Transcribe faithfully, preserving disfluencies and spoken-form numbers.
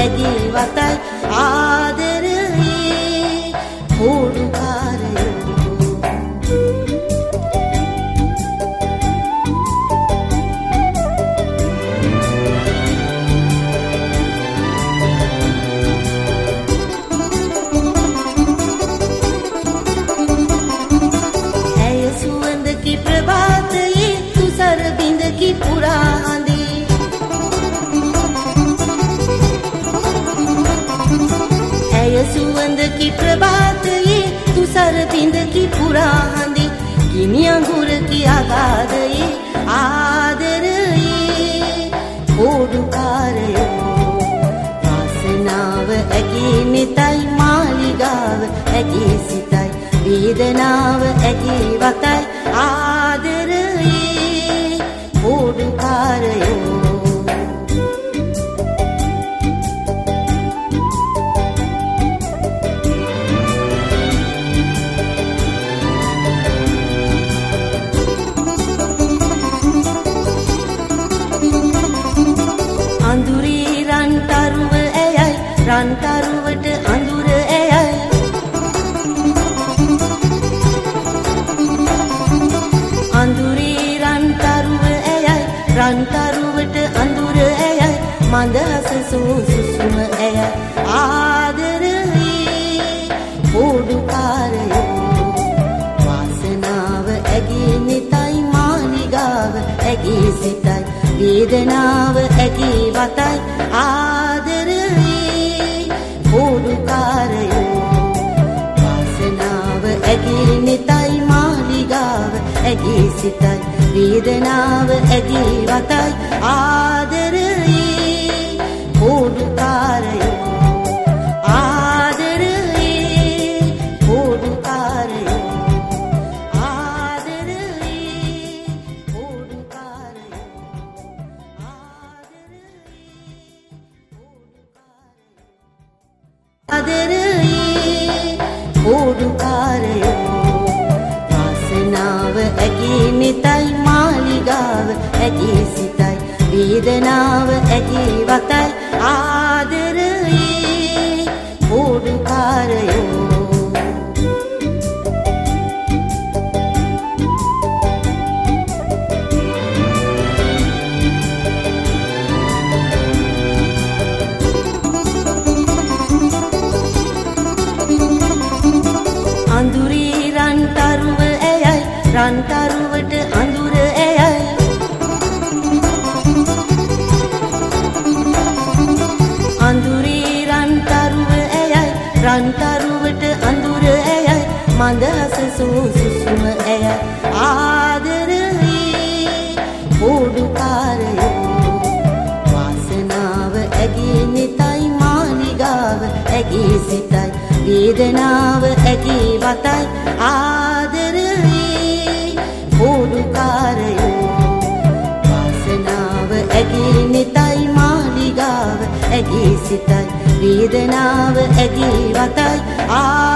ඇගේ වතයි ආදරයේ හෝඩුකාරයෝ. ඇය සුවඳකි ප්‍රභාතයේ තුසර බිඳකි පුරා හඳේ. ඇය සුවඳකි ප්‍රභාතයේ තුසර බිඳකි පුරා හඳේ. ගිනි අඟුරකි අගාධයේ ආදරයේ හෝඩුකාරයෝ. වාසනාව ඇගේ නෙතයි මාලිගාව ඇගේ සිතයි වේදනාව ඇගේ වතයි ආදරයේ හෝඩුකාරයෝ. අඳුරේ රන්තරුව ඇයයි රන්තරුවට අඳුර ඇයයි. අඳුරේ රන්තරුව ඇයයි රන්තරුවට අඳුර ඇයයි. මඳහස සුසුම ඇයයි ආදරයේ හෝඩුකාරයෝ. වාසනාව ඇගේ නෙතයි මාලිගාව ඇගේ සිතයි වේදනාව ඇගේ වතයි ආදරයේ හෝඩුකාරයෝ. වාසනාව ඇගේ නෙතයි මාලිගාව ඇගේ සිතයි වේදනාව ඇගේ වතයි ආදරයේ හෝඩුකාරයෝ. ආදරයේ හෝඩුකාරයෝ. ආදරයේ හෝඩුකාරයෝ. වාසනාව ඇගේ නෙතයි මාලිගාව ඇගේ සිතයි වේදනාව ඇගේ වතයි ආදරයේ හෝඩුකාරයෝ. අඳුරේ රන්තරුව ඇයයි රන්තරුවට අඳුර ඇයයි. අඳුරේ රන්තරුව ඇයයි රන්තරුවට අඳුර ඇයයි. මඳහස සුසුම ඇයයි ආදරයේ හෝඩුකාරයෝ. වාසනාව ඇගේ නෙතයි මාලිගාව ඇගේ සිතයි වේදනාව ඇගේ වතයි ආදරයේ හෝඩුකාරයෝ. වාසනාව ඇගේ නෙතයි මාලිගාව ඇගේ සිතයි වේදනාව ඇගේ වතයි ආදරයේ